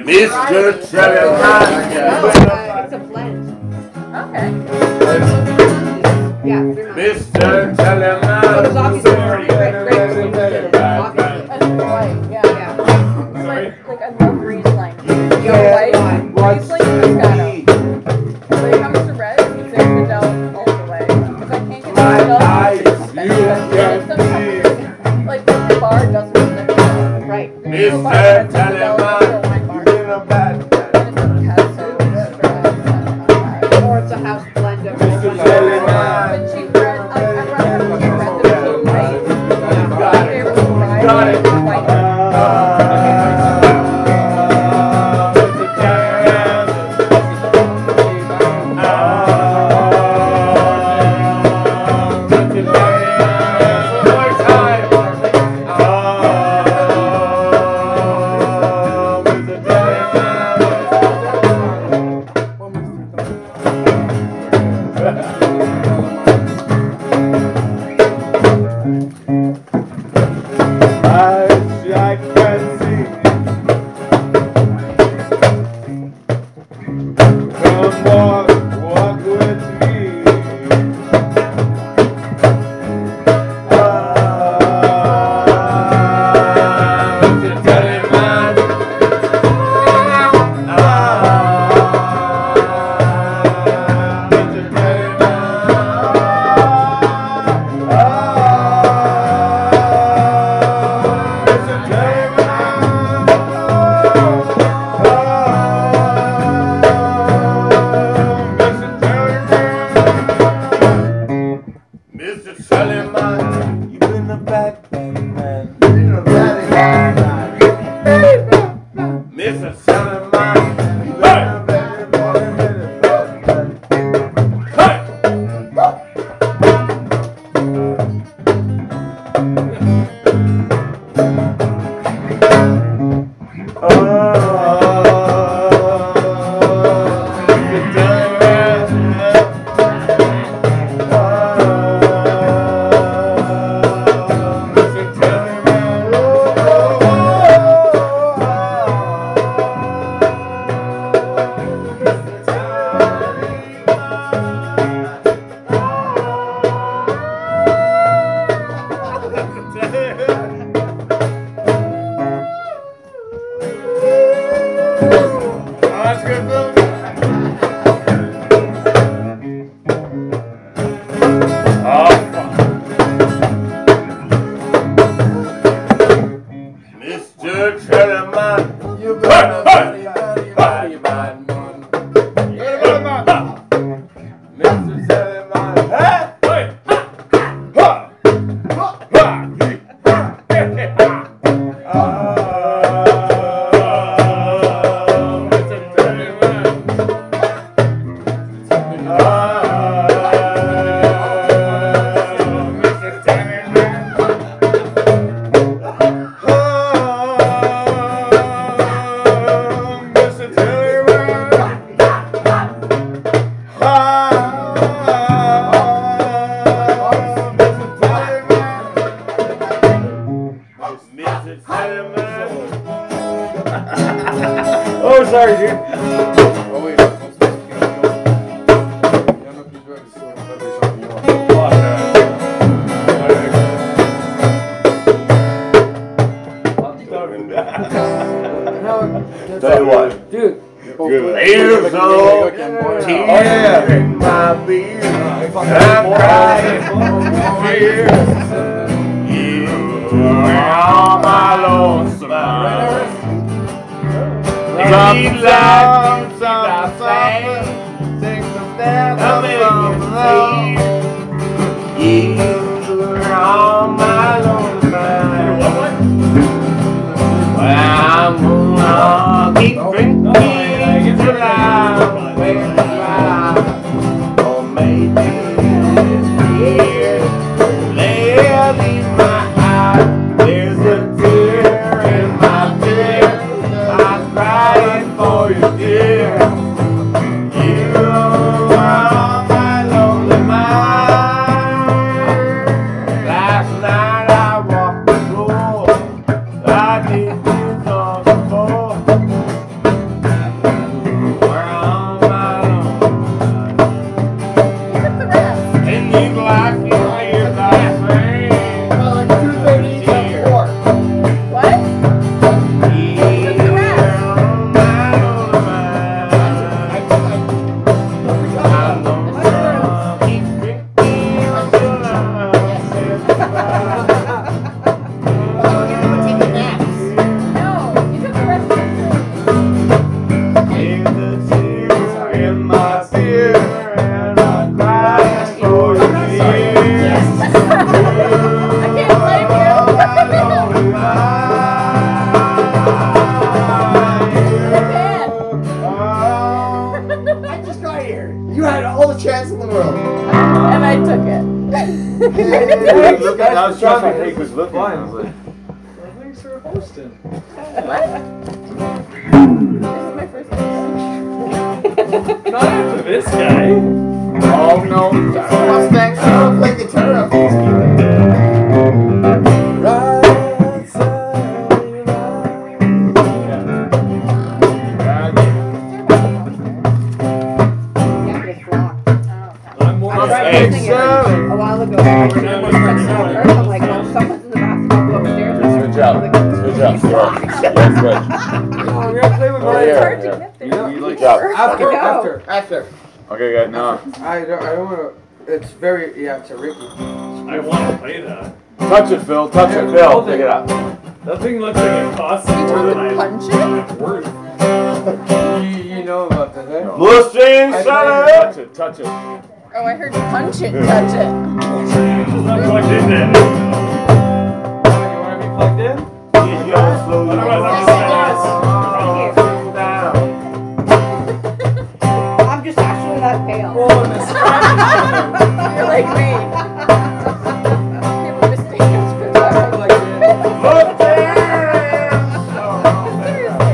Mr. Telemann. It's a blend. Okay. Yeah. Mr. So Telemann. there's obviously already grapes when you did it. Obviously. That's right, yeah. Yeah. Like I love Riesling. Yeah. White, Riesling, Moscato. When it comes to red, it's infidel all the way. Because I can't get infidel. Like the bar doesn't respect it. Right. Mr. Telemann. Or it's a house blend of Mr. Telemann. But cheap red, I'd rather have cheap red than blue white. My favorite variety Got it. is white. Mr. Telemann, you've been a bad man. Mr. Telemann, you've been a bad Mr. Telemann, you got a body, bad man. Mr. Telemann, hey, ha, Oh, sorry, dude. Oh, wait. I'm supposed to keep going. Yeah, no, please, right. So, whatever shot you want. Tell you what, Dude. there's no tears in my beer. I'm crying tears. You are my lonesome eyes. Need like something. I'm making you are my lonesome eyes. Well, I'm gonna keep drinking till I'm wasting my life. Or maybe this year, lead in my eye. There's a tear in my tear. I'm crying for you, dear. You are my lonely mind. looking. I was trying to think was looking. I was like, Thanks for hosting. What? This is my first time. Not after this guy. oh no, Mustang, I don't play guitar up. Yeah, it's locked. I'm more I tried Hey, using it Sally. a while ago. I'm like, well, someone's in the bathroom. I'll go upstairs. Switch out. Switch out. Switch. Oh, we gotta play with Oh, It's yeah. hard to get there. Switch out. After. Okay, guys, no. I don't want to. It's very. Yeah, it's a Ricky. I want to play that. Touch it, Phil. Touch it, Phil. Pick it up. That thing looks like it costs more than I Punch it? it's worth. You know about that, eh? Mustang, I Sally. Touch it. Touch it. Oh, I heard punch it, touch it. It's not plugged in then. You want to be plugged in? You gotta slow your Otherwise, I'm just I'm just actually that pale. You're like me. People mistake us for that. Seriously.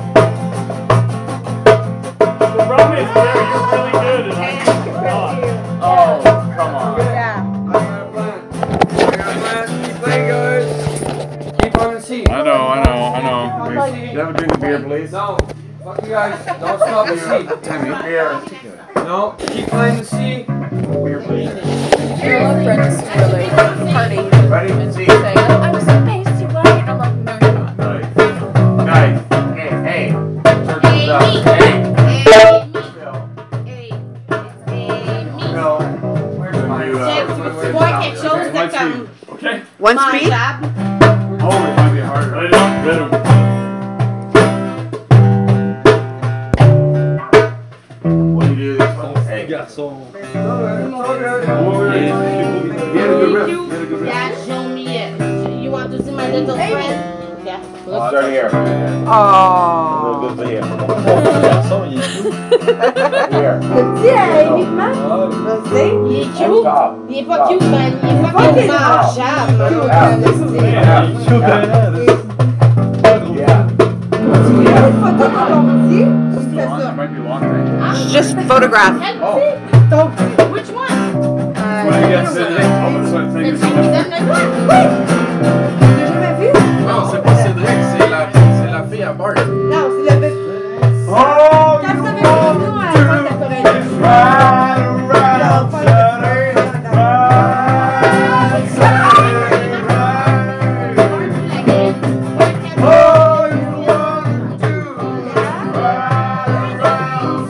the problem is you're really good and I'm not. Oh, come on. Yeah. I got a plan. Keep playing, guys. Keep on the seat. I know. You have a drink of beer, please? No. Fuck you guys. Don't stop the seat. Timmy, beer. No. Keep playing the seat. Beer, please. Your love friends really party. Ready? And See. saying, I was supposed to write. I'm like, no, you're not. Nice. Hey. Turkey's up. Hey. No. Where's my, Okay. One speed? Oh, it might be harder. I don't get him. What do you do this one? Hey. Yeah, so. You had a good riff. Dad, show me it. You want to see my little friend? Yeah. Let's start here. Oh. We'll go here. Here. Il est cute. Stop. Il est pas cute, man. Il est fucking marchable, man. Yeah. Just Might be long thing. Just photograph. Which one? When you get sitting, I'm gonna start The thinking. Jimmy Devlin one? Non, c'est pas Cédric, c'est la fille à Bart. Non, c'est le bébé. Oh, Quand you ça fait avec nous, à la fin de la Corée. ride around Saturday. Oh, you want to ride around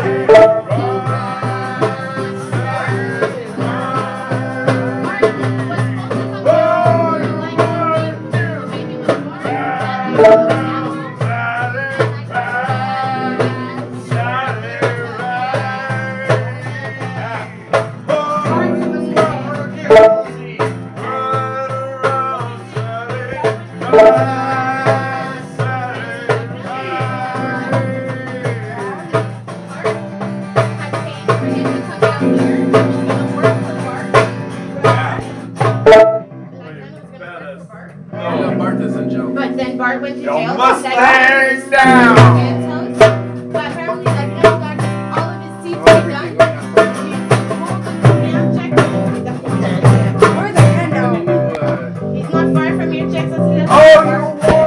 Bart is in jail. But then Bart went to Yo, jail. Mustang down! But apparently, like, he got all of his teeth done. He's not far from your checks. Oh, you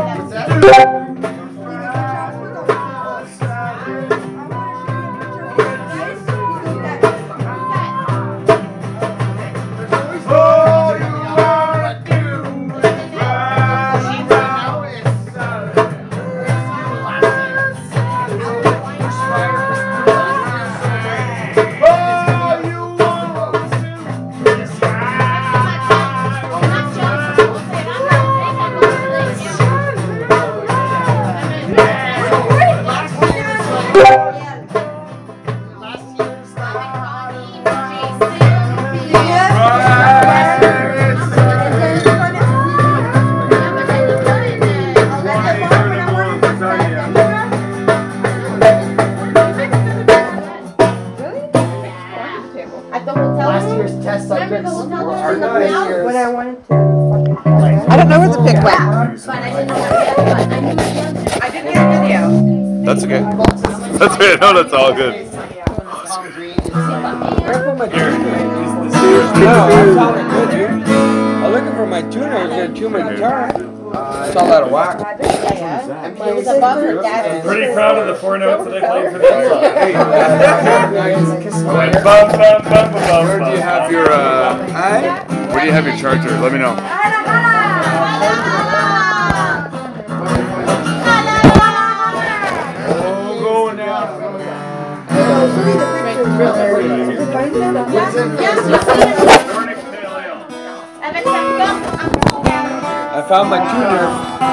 Oh, you wanna do Oh, you want At the hotel. Last year's test Remember the subjects hotel were room hard. in the canal? wanted to fucking. I don't know where the pic went. But I didn't know what it was, but I knew it. I didn't get a video. That's okay. That's okay. No, that's all good. No, I'm sounding good, dude. I'm looking for my tuner. I was gonna tune my guitar. It's all out of whack. It was above her dad's. Pretty proud of the 4 notes that I played for this song. Hey, Like bum, bum, bum, bum, bum, where do you have your where do you have your charger? Let me know. Going down. I found my tuner.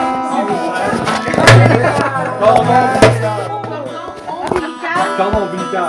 Comment Vita.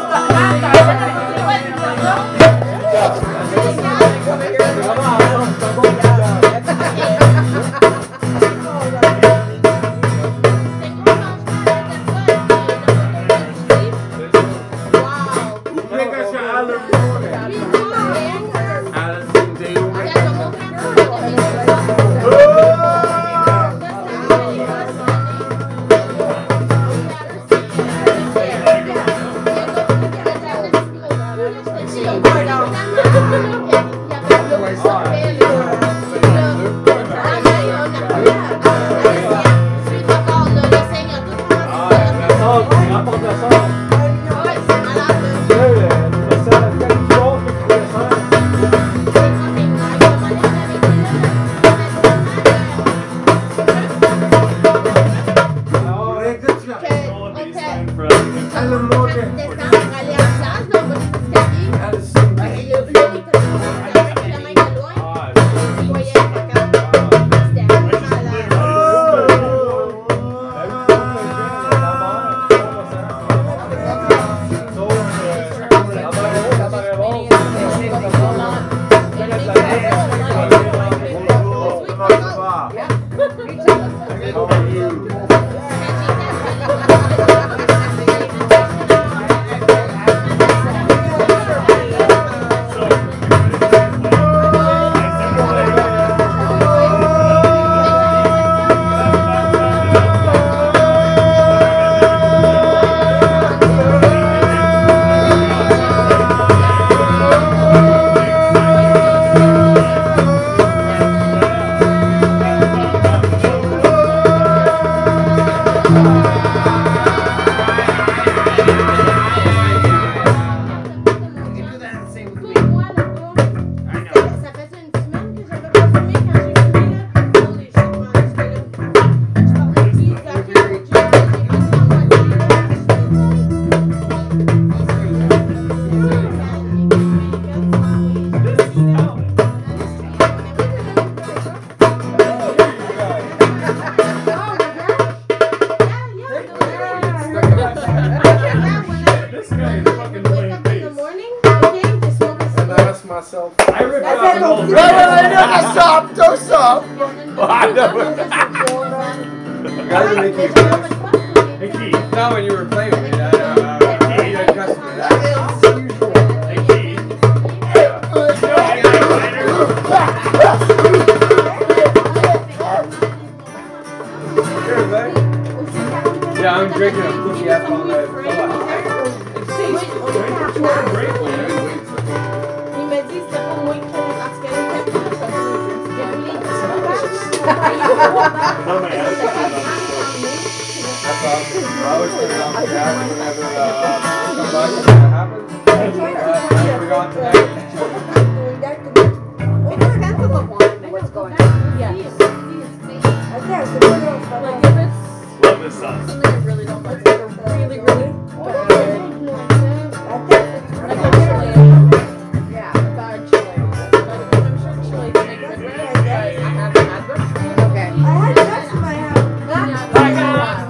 Hey, Keith. Now when you were playing with me, I trust me. Hey, Keith. Yeah, I'm drinking a pushy apple on that. Il m'a dit c'était pas moi qui faisais parce qu'elle était plus I always put it on the gas whenever somebody happens. I forgot tonight. What's going on? Love this song. Something I really don't like. Really, really bad. Like a chili. Yeah, bad chili. I'm sure chili can make good bread, but I haven't had them. Okay. I had nuts in my house.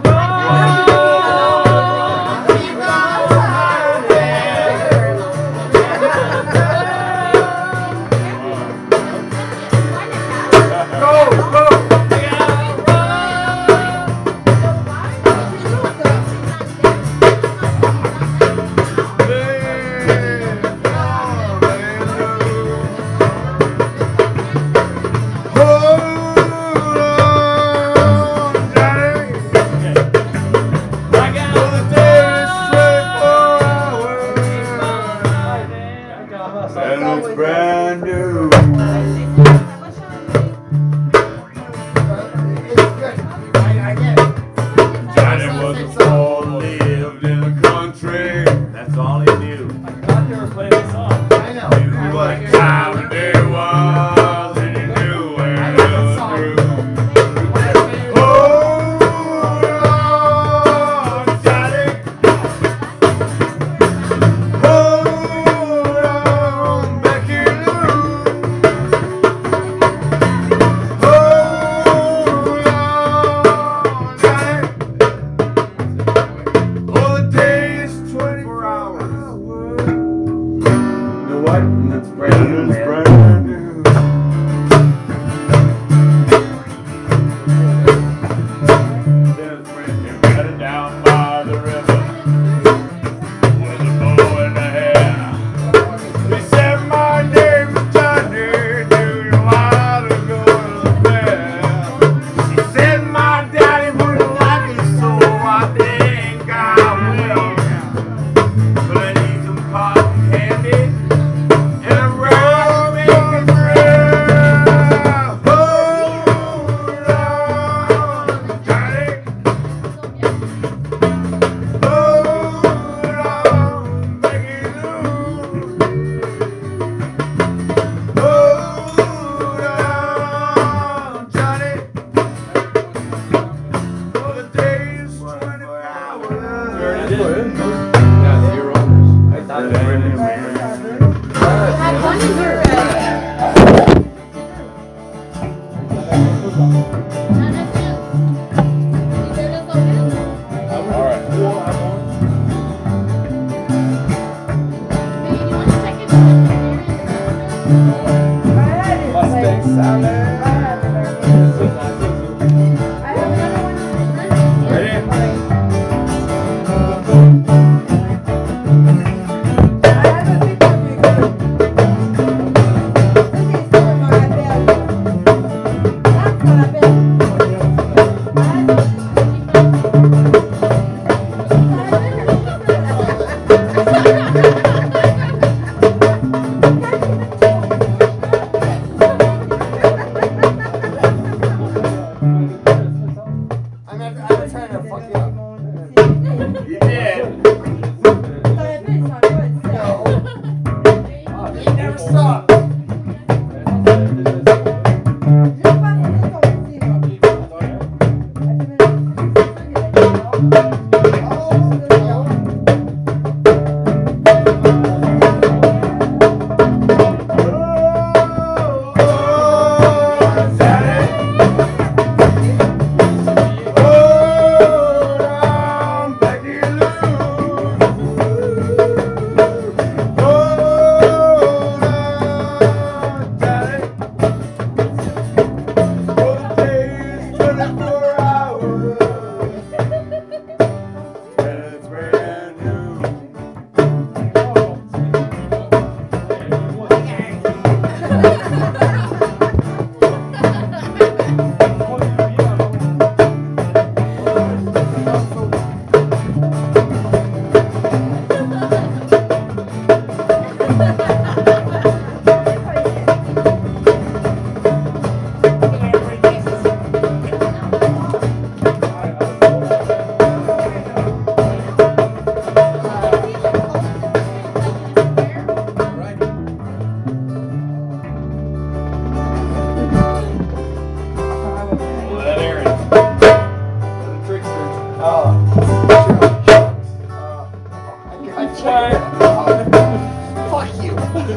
Yeah, it's your owners. Have one in your Mustang salad. I'm trying to fuck you up. You did. You never stop. Fuck you.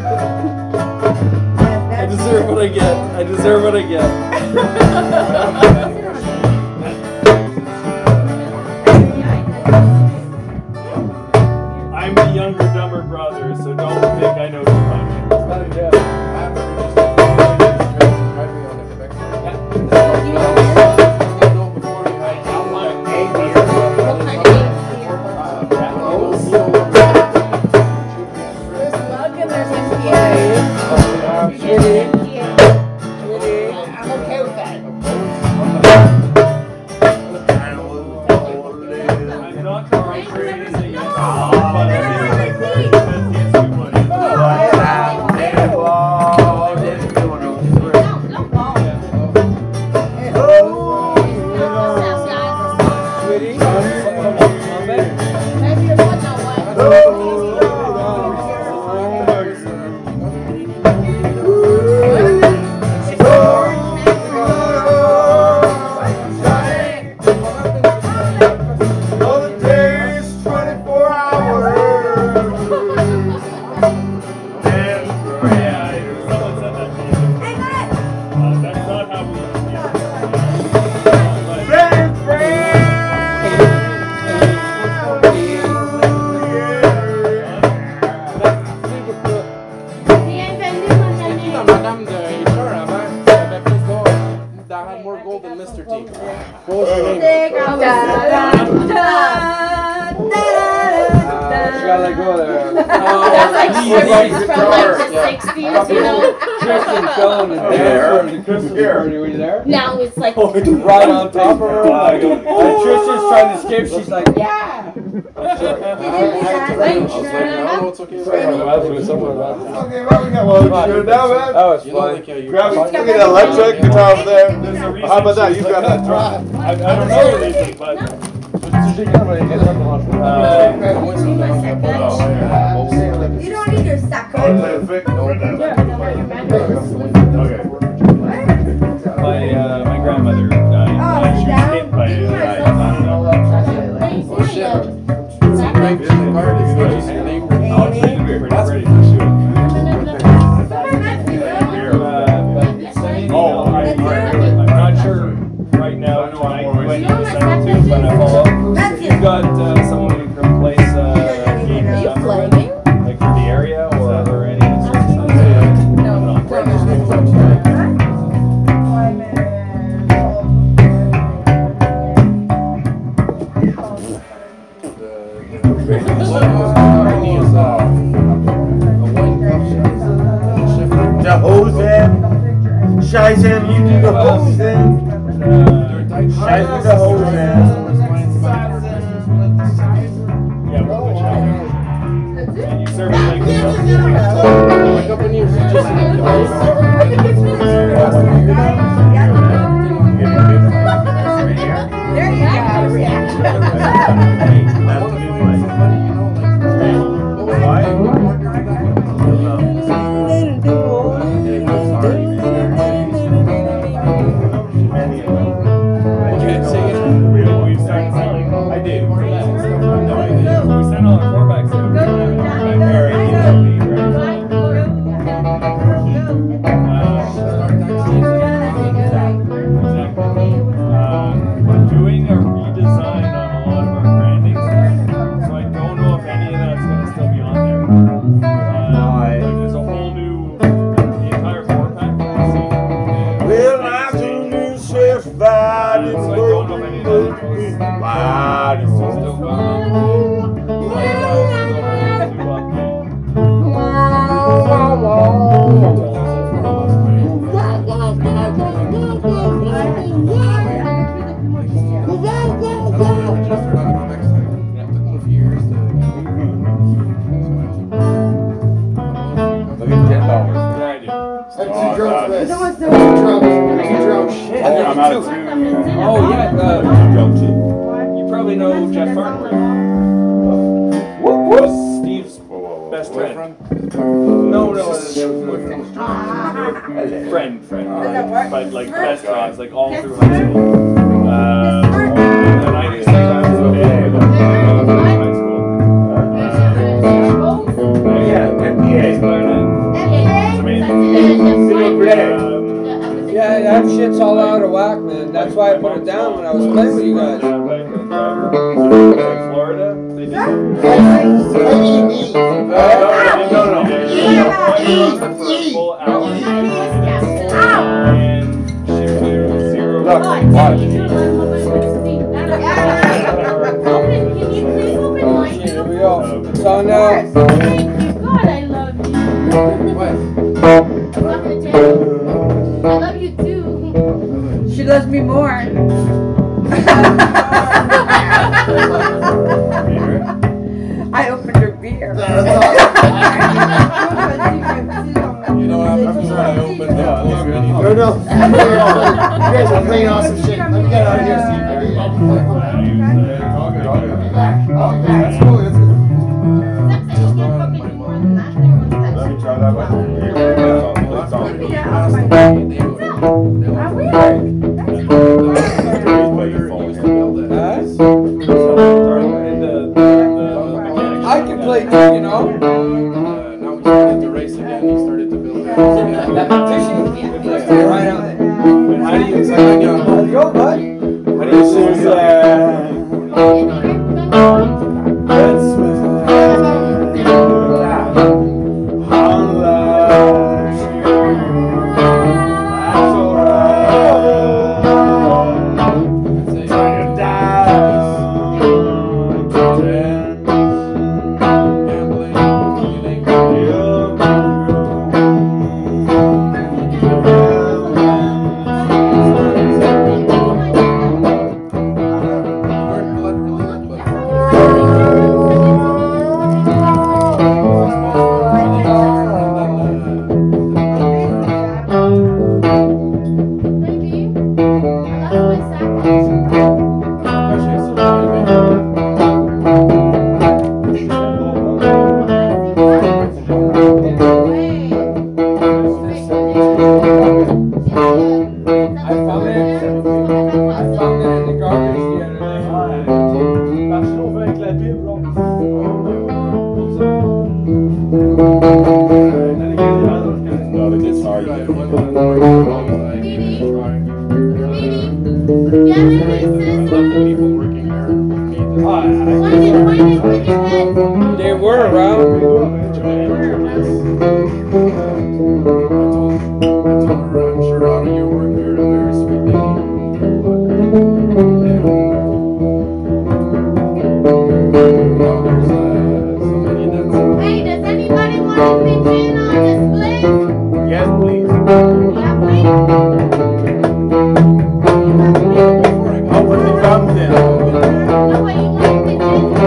I deserve what I get. I deserve what I get. I'm the younger, dumber brother, so don't think I know too much. I'm not trying to create a young, but I feel like that's too much. Sweetie, That's not how we Madame de HR avant, il avait plus d'or. That had more gold than Mr. T. What was your name? she gotta let go there. That's like He's Christmas from like the 60s, you know? Tristan fell in the dance for the Christmas party. Were you there? Now it's like, Right on top of her. Like, and Tristan's trying to escape. She's like, yeah. I had to write him. I was like, no, it's okay. Okay, well, we got one. You good now, man? That was You know, fun. like, you Grab look at that electric guitar over there. There's a reason. How about that? You got that dry. I don't know the reason, but. You don't need your sucker. My grandmother died. She was hit by a Oh, shit. part is just neighbors. I'll take a beer. That's Ready to shoot. I'm not sure right now tonight when you decide to, but I follow up. You've got someone who can replace game Are you stuff, flaming? like for the area or any sort of stuff. No. The hose Scheiße, you do the hose Scheiße, the hose Yeah, we'll put you out. And you serve it like A couple of years, just There you go. Reaction. We're doing a redesign on a lot of our branding stuff, so I don't know if any of that's going to still be on there. There's a whole new, the entire 4-pack. Well, I do survive it. So I don't know if any of that was still I'm out of 2. Oh, yeah. You probably know Jeff Farnworth. Steve's best friend. No, friend. But like best friends, like all through high school. And I used to practice with him in high school. He's clarinet. It's amazing. Yeah, that shit's all out of whack, man. That's why I put it down when I was playing with you guys. Florida, they did. No. Full hour. And she cleared 0. Here we go. It's on now. God, I love you. What? I'm not gonna tell you. I love you too. She loves me more. I opened her beer. You know what happens when I open the No. You guys are playing awesome shit. Let me get out of here, Steve. That's cool. That's good. Let me try that one. I can play too, you know. Now we started to race again. He started to build it again. Right on it. How do you It's like I got Let's go, bud. How do you This is I found it in the garbage the other day. people working here need this. They were around. I'm sure out of your work, you're a very sweet lady. Somebody that's Hey, does anybody want to pitch in on this split? Yes, please. Yeah, please. I'll put the drums in. No way you want to pitch in?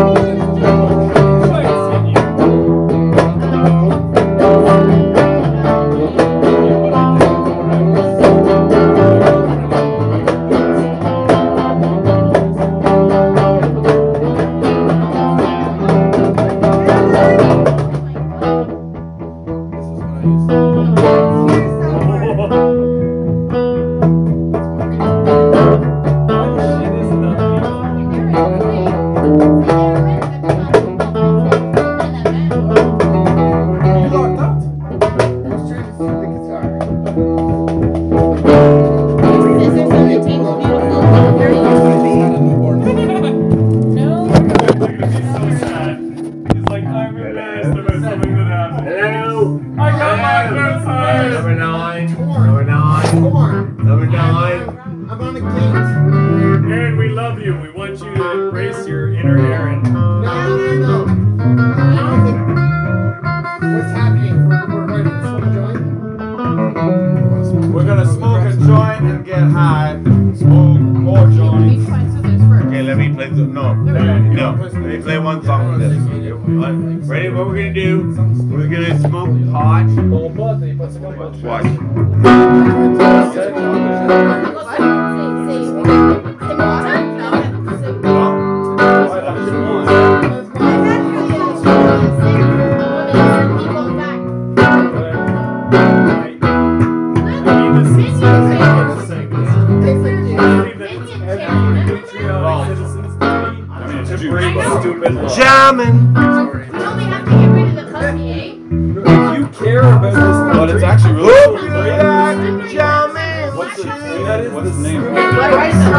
Jamming. We only have to get rid of the puppy, eh? If you care about this but it's actually really Hope cool. you like jamming. What's the name? Rights is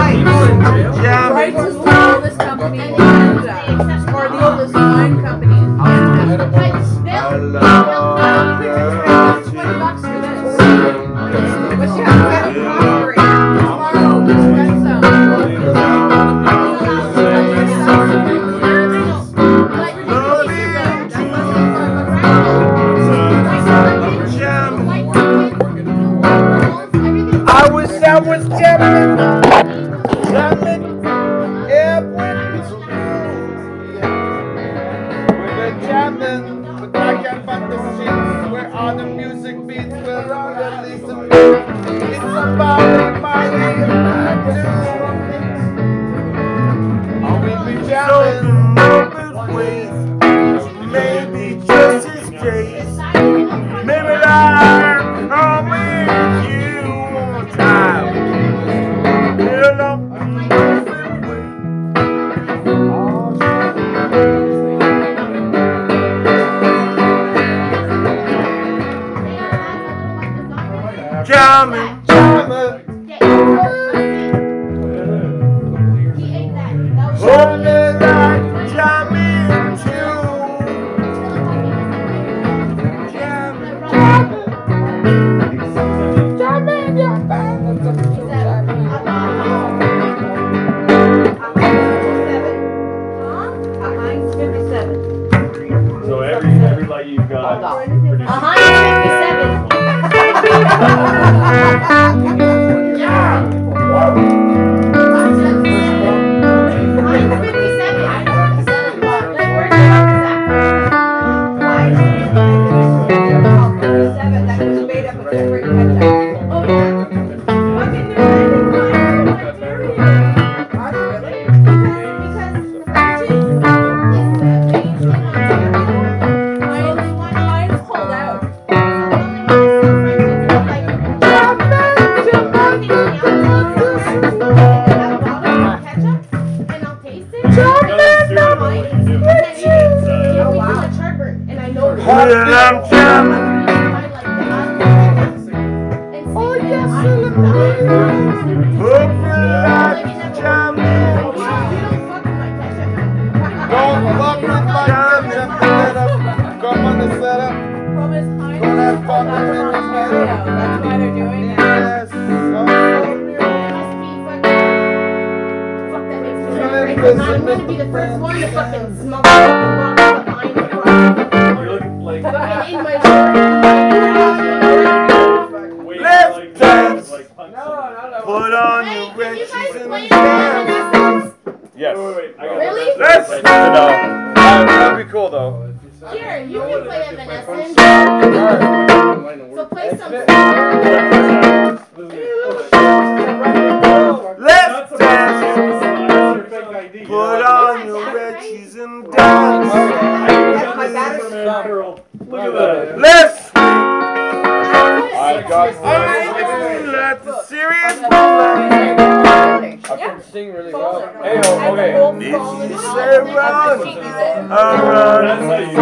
Jamming. the oldest company in Canada. Or the oldest wine company in Canada. But I Bill, love you. $20 for this. But you have to get it properly. Tomorrow, just get some. I was jamming. Jamming. Yeah, we've been jamming, but I can't find the sheets where all the music beats will all release the beat. It's about my we'll be jamming. Maybe just as days. Maybe I'll meet you one more time. Fill up jamming. Hold me like jamming too. So every light you've got. 157. That was made up of different ketchup. Oh, yeah. Fucking new Mine's pulled out. I'm jamming. Oh, yes, Hopefully Ontario. That's why they're doing it. Yes. There must be fucking. Fuck, that makes me angry. I'm gonna be the first one to fucking smoke the fucking bottle behind the car. You look like Fucking in my shirt. way Left like dance. like punch. Put on Hey, your can red you guys shoes and play dance. Evanescence? Yes. Wait. I got Really? this. Let's Like, go. That'd be cool though. Here, you can play Evanescence. So play some. Let's dance. Put Put on your red shoes and dance. Look at that. Let's I got let the serious I can sing really well. Hey, okay. If you say run, I'll run. That's how you.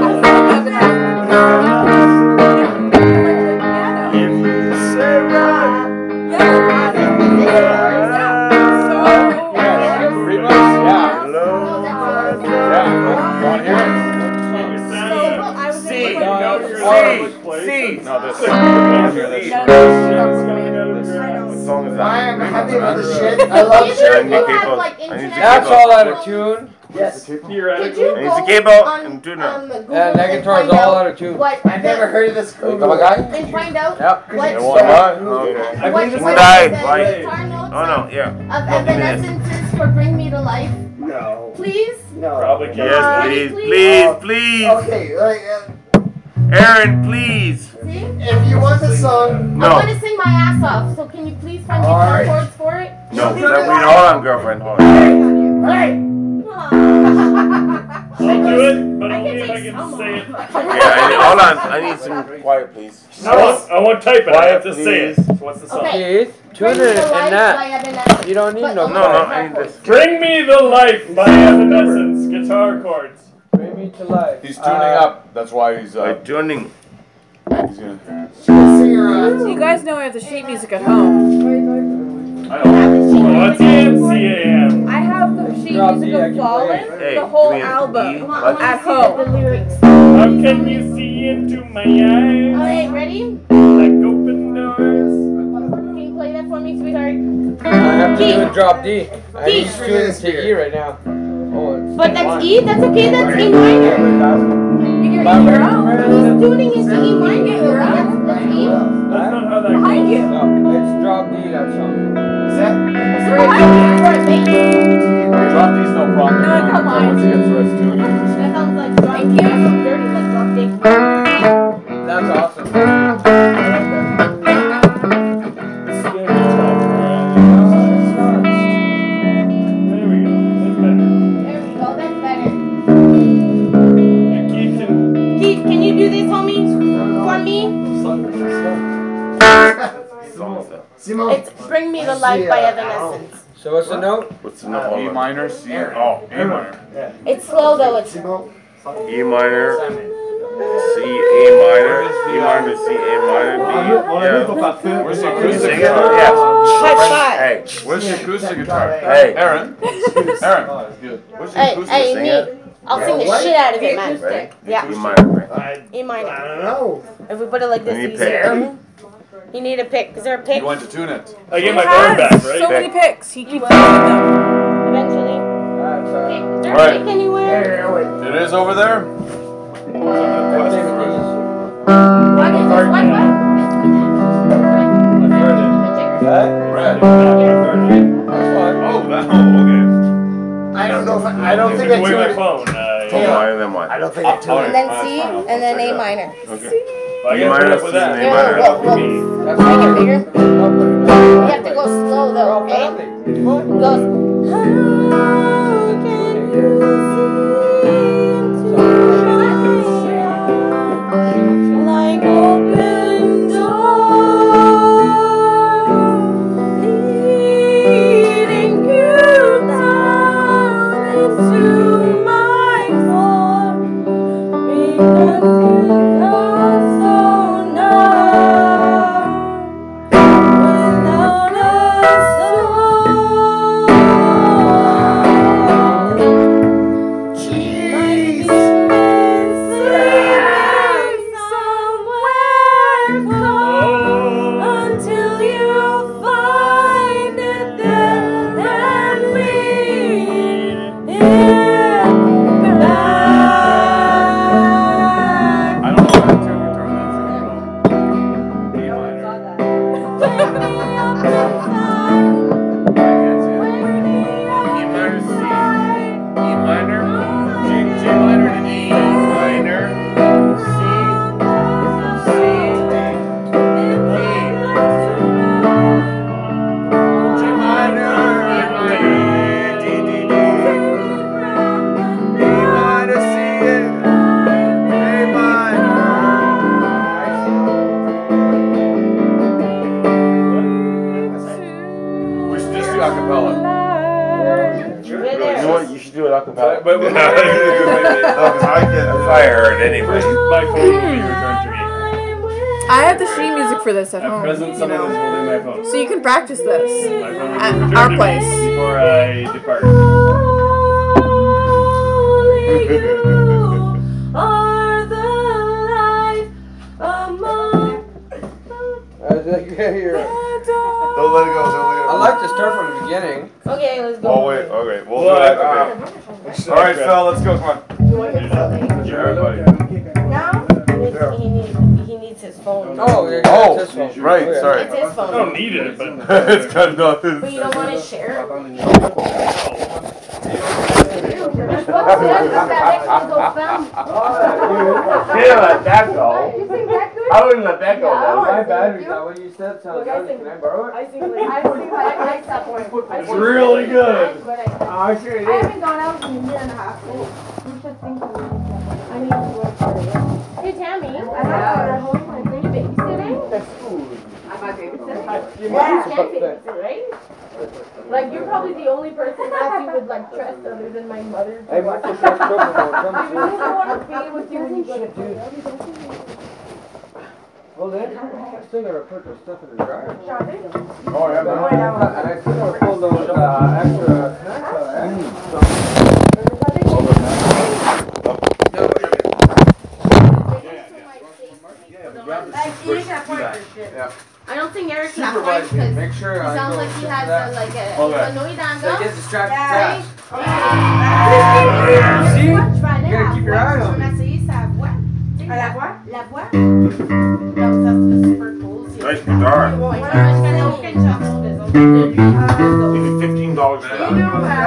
If you say run, Remix? Yeah. love. Yeah. Want to hear it? C. C. No, this. What song is I that? am happy with the shit. I love Either shit. of you have like internet. That's all out of tune. Yes. Could Theoretically. you And it's a go cable on, and tune up. Google Yeah, that and guitar's find all out out of tune. what I've never heard of this group. Come on, guy. and find out Yep. what You want what? Okay. what Would what I? the Why? guitar notes Oh no, yeah. of Evanescence is for Bring Me to Life. No. Please. No. Probably can't. Yes, please, please. Okay, like, Aaron, please. See? if you want the song, I No. want to sing my ass off, so can you please find All guitar right. chords for it? No, hold on, girlfriend. Hold on. hey, Aw. I'll do it, but I only can if I take can some say it. off. Hold on. I need some quiet, please. I won't type it. I have to say it. Please. So what's the song? Okay. Keith, tune Bring Me it to Life and by that. Evanescence. You don't need But no only No, guitar I need chords. this. Bring Me the Life by Evanescence. Guitar chords. Bring me to life. He's tuning up. That's why he's Like tuning. he's gonna. sing her You guys know I have the sheet music at home. I know. What's the NCAM? I have the sheet Drop music D, I of can play Fallen, it. Hey, the whole give me a album, D. Come What? on, I at want to home. see the lyrics. How can you see into my eyes? Okay, ready? Like open doors. Can you play that for me, sweetheart? I have to do a drop D. I D. need to tune it to E right now. Oh, it's But that's fine. E? That's okay, that's E minor. You're But you're where- he's tuning into E minor. That's E. That's not how that Behind goes. you. No, it's drop D, that song. It's behind you. For a bass. Drop these, no problem. No, come on. Once he gets the rest tuned. That sounds like drop. Thank you. Dirty like drop dick. That's awesome. There we go. That's better. There we go, that's better. And Keith can. Keith, can you do this, homie? For me? Simone. It's Bring Me to Life by Evanescence. So what's the note? What's the note? E minor, C. Oh, A minor. It's slow though, it's Simone. E minor, C, A minor, E minor, C, A minor, D. Yeah. Where's the Sing acoustic it? guitar? Yeah. high five. Hey, Where's the acoustic guitar? hey. Aaron. Aaron. Where's the Hey, acoustic? hey, Sing me. it. I'll sing the shit out of it, man. Ready? Yeah. E minor, right? E minor. I don't know. If we put it like this, You need easier. pick. You need a pick. Is there a pick? You want to tune it? I get He my phone has back, so right? many picks. He keeps using them. Eventually. That's Okay, is there Right. a pick anywhere? It is over there? What is this? What? Red. Oh, that, okay. I don't know if I don't think I Took away my tuned. phone. Oh, minor than what? I don't think I tuned. And then C, and then A minor. Okay. If I E get minor, put up with C, that. and A Yeah, minor. well, For me. That's Make it fine. bigger. No, put it down. You have to go slow though, okay? It goes. How can you see into my like open door, leading you down into my soul, because you got so numb without a soul. Jeez. Sleeping somewhere But No, 'cause I get fired anyway. my phone will be returned to me. I have the sheet music for this at At home. present, someone is holding my phone. So you can practice this My phone will be at returned our to me place. before I depart. Don't let it go. Don't let it go. I like to start from the beginning. Okay, let's go. Oh wait. Okay. We'll do Well, that. Okay. All right, Phil. Let's go. Come on. You want your phone? Sure, buddy. Now? He needs his phone. Oh, yeah, Oh, that's his phone. right. Oh, yeah. Sorry. It's his I phone. don't need it, but It's got nothing. But you don't want to share? Can't let that go. You think that good? I wouldn't let that go. My though. battery's not what you said. Sounds good. Can I borrow it? I think that one. it's really good. Oh, sure it I is. haven't gone out in a year and a half. So you should think of it. I need to work for it. Hey Tammy, I have at home. Are you babysitting? Am I babysitting? You can't babysit, right? Like you're probably the only person that you would like trust other than my mother. Hey, what's the first trouble I come really don't want to pay with you when you go to bed. Well then, I still gotta put the stuff in the dryer. Oh yeah. And I still gotta pull those extra snacks I don't think Eric can Supervise afford me. because Make sure he I sounds go like he to has that. like a Okay. no So get distracted right? fast. See? You You gotta keep your eye on me. La voix? No, that's super cool. Nice guitar. Bueno, es que no que chamo de esos. Give me $15 for that.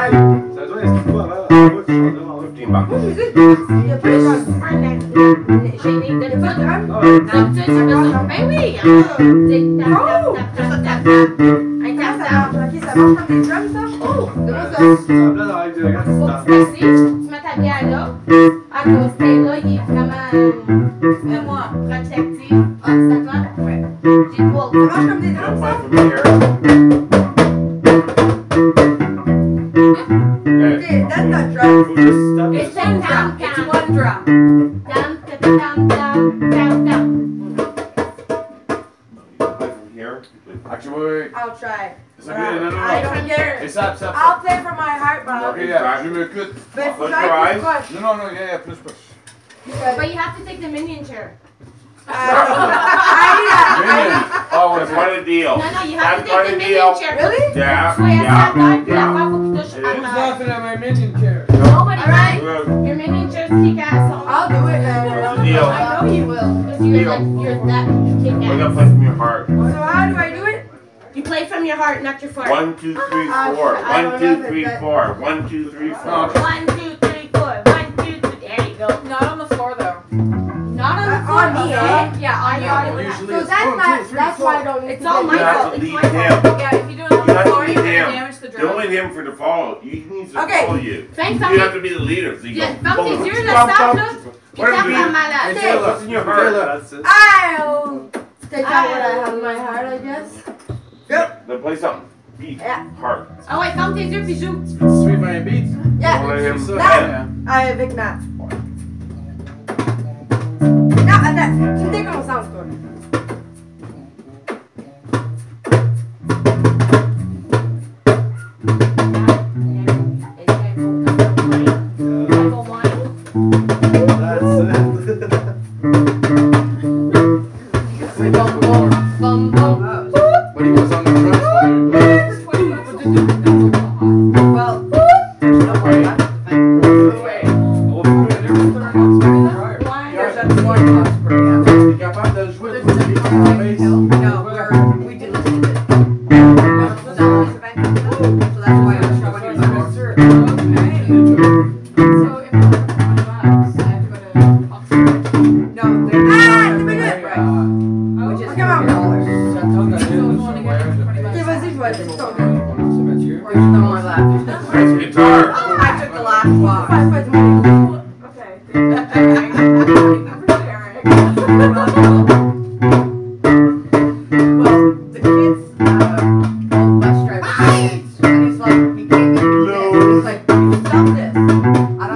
Don't play from here. Okay. That's not drum. Who just stuck It's his ten phone? down, It's down, one drum. down, down, down, down, down. Play from here. Actually, wait. I'll try. I don't care. Et ça, ça, I'll play from my heart, but Okay, yeah. Je m'écoute. But if Close you your try eyes. to push. Non, non, yeah, plus, plus. But you have to take the minion chair. Oh, it's part of the deal. No, you have That's to part take of the the deal. minion chair. Really? Yeah, Sois yeah, assis, puis la yeah. fois faut que tu touches It à is. Who's terre. laughing at my minion chair? Nobody, right? Good. Your minion chair's kick-ass. I'll do it. What's the deal? I know you will, because you're like, you're that We're gonna kick-ass. play from your heart. So how do I do it? You play from your heart, not your fart. 1, 2, 3, 4. I don't 1, know 2, if 3, it's 4. 1, 2, 3, 4. 1, 2, 3, 4. 1, 2, 3. There you go. Not on the floor though. Not on the On floor, me, okay? eh? Yeah, I thought it was. Usually So it's that's 1, 2, not. 3, That's 4. why I don't need It's to all get my You have fault. to It's lead my fault. him. Yeah, if you do it on You the have floor, to you're lead gonna him. damage the Don't drum. let him for the follow. He needs to Okay. follow you. Thanks, You Tommy. have to be the leader. So you Yeah, go. Tommy, boom, you're the bump, staff, bump. look. What It's do you not mean? malade. Hey, What's in your heart? That's it. I'll take out what I have in my heart, I guess. Then play something. Beat. Yeah. Heart. Ah ouais, ferme tes yeux puis joue. Sweet by beats. Don't Yeah. let him. Ça, Yeah. Avec Matt. Non, attends. Tu me dis comment ça, toi. That's it. Bum, bum. When he was on the drums, Well, there's no more left. There's at 1 box per il est capable de jouer There's pour lui en bass. No, we didn't see it. So that's why I was showing you the So if I'm on wax, I have to go to Oxford. No, they right. Which is $40. Okay, vas-y, je vais être ton There's no more left. Nice guitar. I took the last box. Okay. Well, the kids, bus driver, and he's like, he came in and he's like, stop this. I don't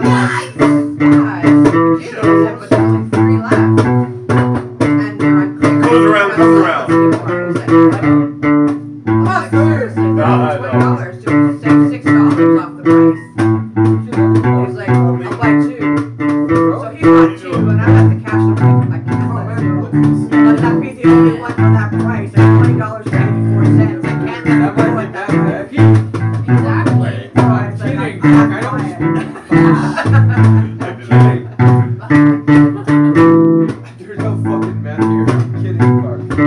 So he bought two, and I got the cash. I'm like, I can't let him go. But that means the only one for that price. It's $20.84. I can't let him go at that price. Exactly. I'm kidding. I don't. There's no fucking meth here. I'm kidding. Fuck.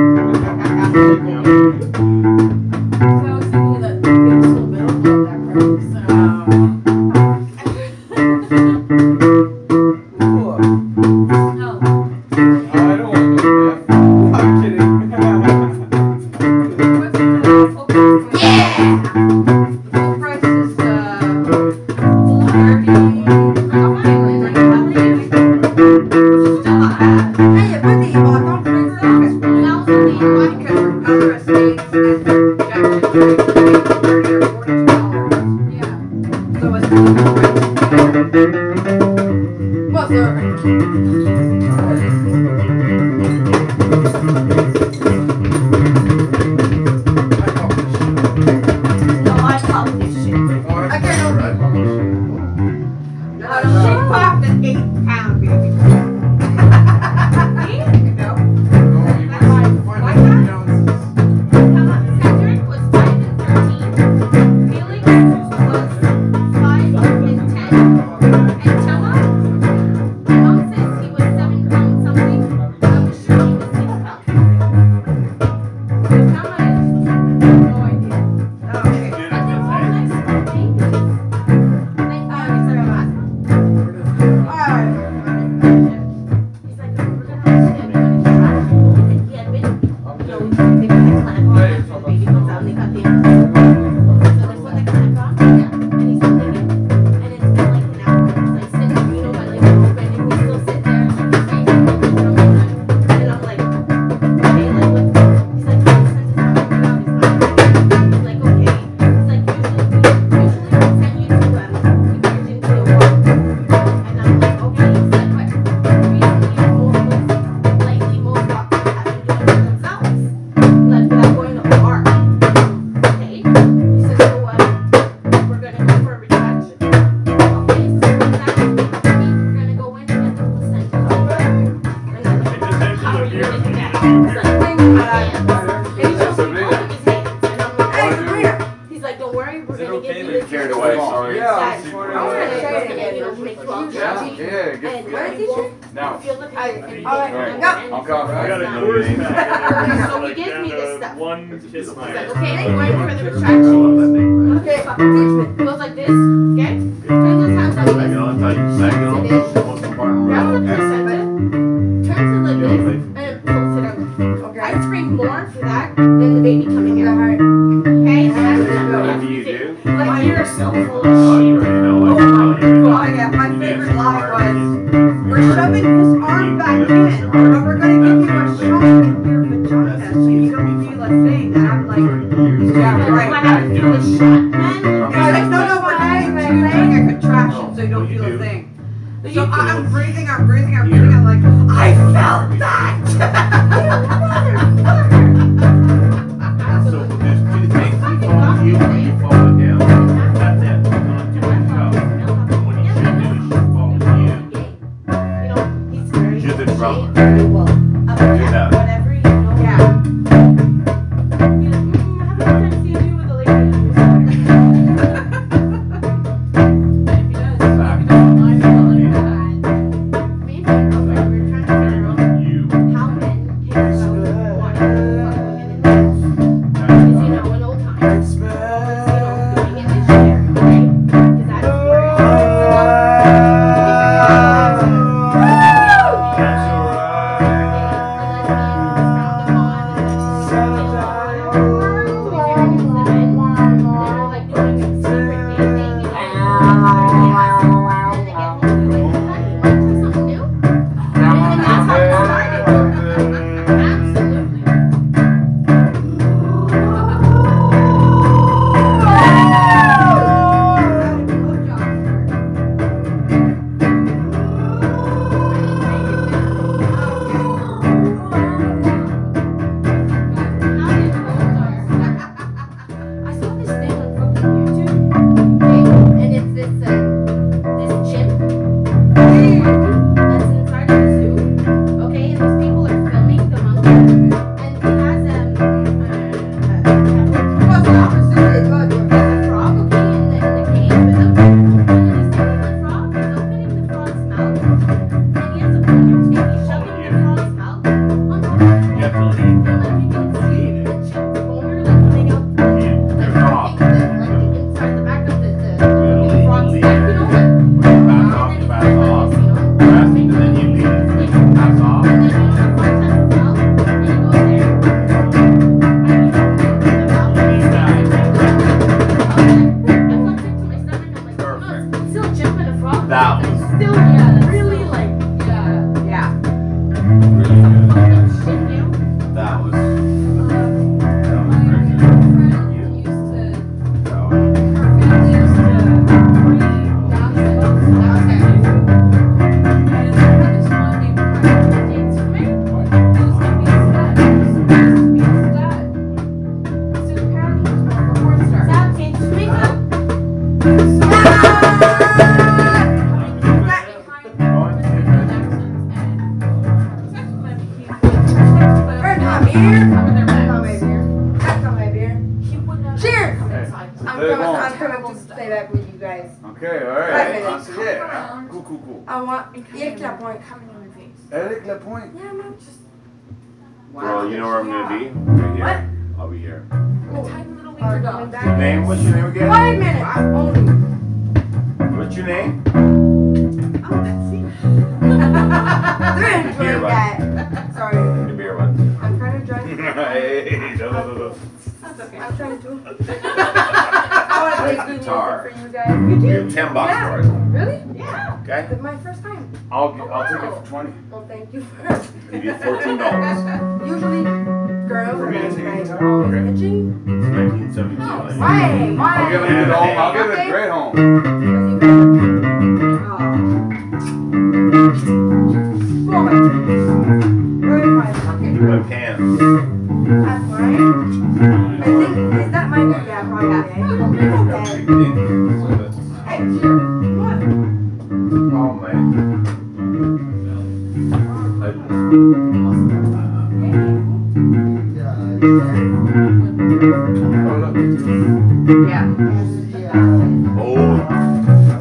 So I was thinking that maybe a little bit of that price. Cool. No. I don't want no meth. I'm kidding. Yeah! The price is, 30. Still not bad. Hey, but the don't drink that. Because we're other estates and Jackson Creek, $30 or $42. Yeah. So it's well, no, I call this shit. I can't she popped an 8-pound baby. No. Cedric was 5 and 13. Felix was 5 and 10. And Chella, my mom says he was 7 pounds something. I'm sure he was 6 pounds. And Chella is no idea. Okay. But they're all nice little babies. Like, it's their last. Alright. He's like, we're gonna have to get a trash. He had been, they put the clamp on, and the baby comes out and they got the so they put the clamp on, and he's holding it, and it's been like an hour. He's like sitting, you know, by like open, and he's still sitting there, and he's like, and I'm like, okay, like, what? He's like, "Oh, the census number came out." He's like, okay. He's like, usually we send you to emergency or what? And I'm like, okay. He's like, but recently, most doctors have been doing it themselves, like without going to OR. Okay. He says, so what? We're gonna go for a retraction. Okay, so retraction means we're gonna go in and get the placenta out. And I'm like, how are you gonna do that? He's like, and he's just holding his hands, and I'm like, Hey, Sabrina. he's like, don't worry, we're Is it gonna okay give you that this. Carried away, sorry. Yeah. That- I'm we're sorry. gonna, you know, make you all Yeah, judgy. Yeah, good And for Where you. is he? Now. feel the pain. And Alright, and- go. and I'll come. I got a it's not- course pack in there. So he Like gives me down this to stuff. one kiss my He's like, ass. okay, I'm going for the retraction. Okay, fucking teach me. He goes like this, okay? Turns his hands like this. Back it on, tight. Back it on. What's the part of the Grabs the road? placenta, turns it like this, and pulls it out. Okay. I scream more for that than the baby coming out. Okay? And What do you do? like, you're so full Oh, of you shit. already know. Oh I my know you God, yeah, my You favorite did. lie was, we're shoving his arm back in, but we're gonna give you a shot in your vagina so you don't feel a thing. And I'm like, yeah, Do I right. have to feel the shot, man? He's like, no, we're doing a contraction so you don't feel a thing. So I'm breathing, I'm like, I felt that! So there's two things. You follow you or you follow him. That's it. Not too much help. What you should do is you follow you. You know, he's very You're the drummer. very well. Do that. Whatever you know. Yeah. He's like, I haven't had to see you with a lady. But if he does, maybe don't lie to him like that. Maybe, okay, we're trying to figure out You. how men care about wanting to fuck women in the because, you know, in old times, you know, doing it missionary, right? Because that's where it starts. That's alright. Come in there, That's not my man. beer. That's not my beer. He would not Cheers! come inside. I'm There you coming, go. I'm coming to stay back with you guys. Okay, Five alright. minutes. Yeah. Cool, cool, cool. I want Eric Lapointe. Coming in your face. Eric Lapointe. Yeah, man, just. Well, you know where I'm gonna be? Right here. I'll be here. A tiny little weaker Coming dog. back. Your name? What's your name again? 5 minutes only. What's your name? Oh, that's it. They're enjoying that. Sorry, Your beer one. I'm kind of drunk. Hey, no. That's okay. I'm trying to. I want to play good music Guitar. for you guys. We have $10 for it. Really? Yeah. Okay? It's my first time. I'll take it for 20. Well, thank you. Give you $14. Usually, girls For are me to like, take a guitar? always Okay. itching. It's 1972. Why? I'll give it a good home. I'll give it a great home. Because you guys